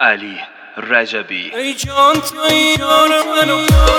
علی رجبی. ای جان تو یار منو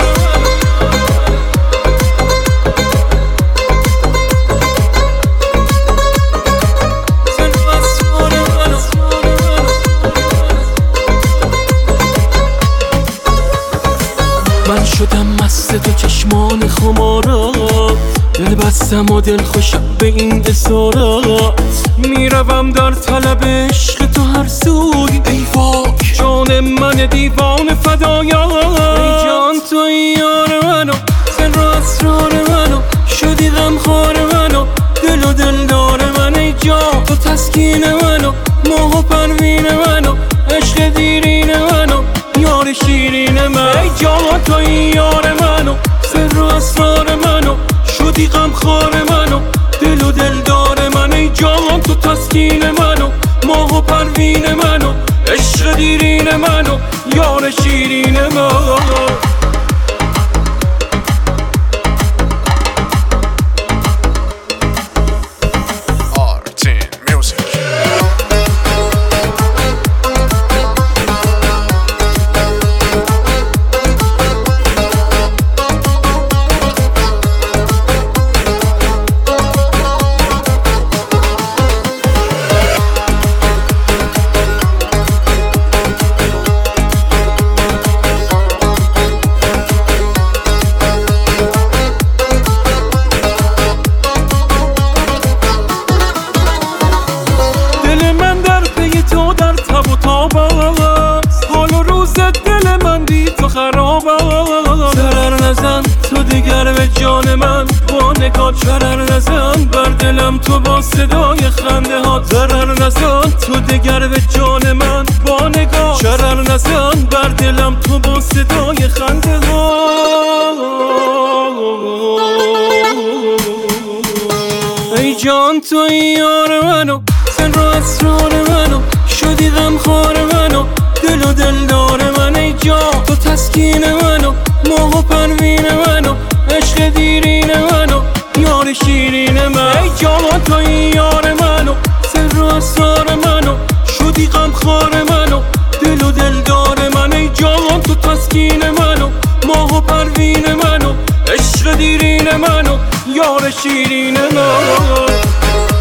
من شدم مست تو چشمان خمارا، دل بستم و دل خوشم به این اسارات. میروم در طلب عشق تو هر سوی، ای واک جان من دیوان فدایا. ای جان تو یار منو، سر و اسرار منو، شدی غمخوار منو، دل و دلدار من. ای جان تو تسکین منو، ماه و پروین منو، عشق دیرین منو، یار شیرین من. ای جان تو یار منو، سر و اسرار منو، شدی غمخوار منو، دل و دلدار من. ای جان تو تسکین منو، ماه و پروین منو، عشق دیرین منو، یار شیرین من. حال و روز دل من بی تو خراب است. ضرر نزن تو دیگر به جان من، با نگاه ضرر نزن بر دلم تو با صدای خنده ها. ضرر نزن تو دیگر به جان من، با نگاه ضرر نزن بر دلم تو با صدای خنده ها. ای جان تو یار منو، سر و اسرار منو، شدی غمخوار منو، دل و دلدار من. ای جان تو تسکین منو، ماه و پروین منو، عشق دیرین منو، یار شیرین من. ای جان تو یار منو، سر و اسرار منو، شدی غمخوار منو، دل و دلدار من. ای جان تو تسکین منو، ماه و پروین منو، عشق دیرین منو، یار شیرین من.